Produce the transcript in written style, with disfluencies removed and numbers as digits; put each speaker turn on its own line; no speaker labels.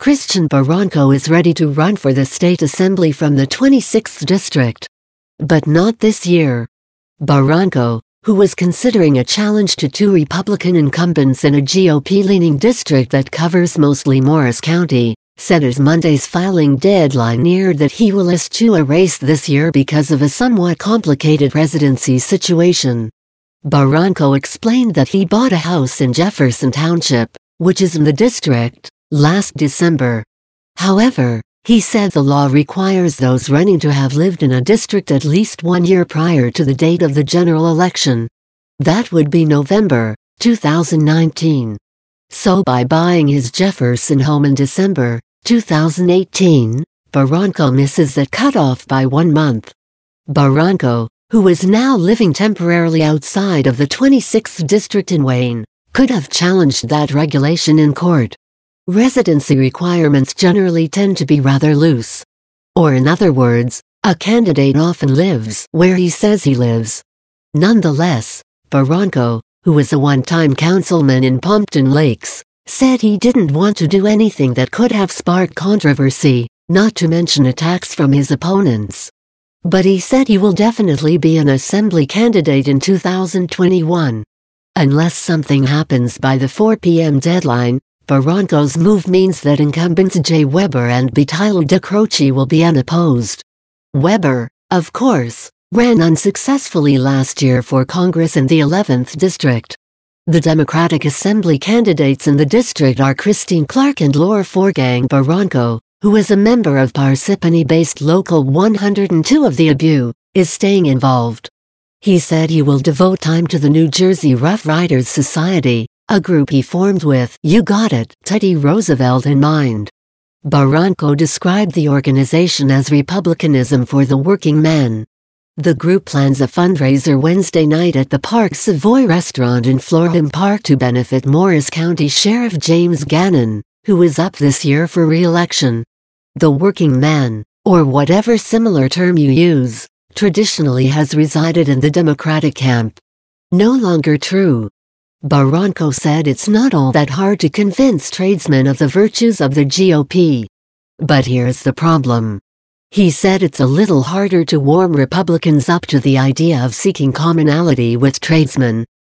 Christian Barranco is ready to run for the state assembly from the 26th district. But not this year. Barranco, who was considering a challenge to two Republican incumbents in a GOP-leaning district that covers mostly Morris County, said as Monday's filing deadline neared that he will eschew a race this year because of a somewhat complicated residency situation. Barranco explained that he bought a house in Jefferson Township, which is in the district, last December. However, he said the law requires those running to have lived in a district at least 1 year prior to the date of the general election. That would be November 2019. So by buying his Jefferson home in December 2018, Barranco misses that cutoff by 1 month. Barranco, who is now living temporarily outside of the 26th district in Wayne, could have challenged that regulation in court. Residency requirements generally tend to be rather loose. Or in other words, a candidate often lives where he says he lives. Nonetheless, Barranco, who was a one-time councilman in Pompton Lakes, said he didn't want to do anything that could have sparked controversy, not to mention attacks from his opponents. But he said he will definitely be an assembly candidate in 2021. Unless something happens by the 4 p.m. deadline, Barranco's move means that incumbents Jay Weber and Betilio de Croce will be unopposed. Weber, of course, ran unsuccessfully last year for Congress in the 11th district. The Democratic Assembly candidates in the district are Christine Clark and Laura Forgang. Barranco, who is a member of Parsippany-based Local 102 of the ABU, is staying involved. He said he will devote time to the New Jersey Rough Riders Society, a group he formed with "You Got It" Teddy Roosevelt in mind. Barranco described the organization as Republicanism for the Working Man. The group plans a fundraiser Wednesday night at the Park Savoy restaurant in Florham Park to benefit Morris County Sheriff James Gannon, who is up this year for re-election. The working man, or whatever similar term you use, traditionally has resided in the Democratic camp. No longer true. Barranco said it's not all that hard to convince tradesmen of the virtues of the GOP. But here's the problem. He said it's a little harder to warm Republicans up to the idea of seeking commonality with tradesmen,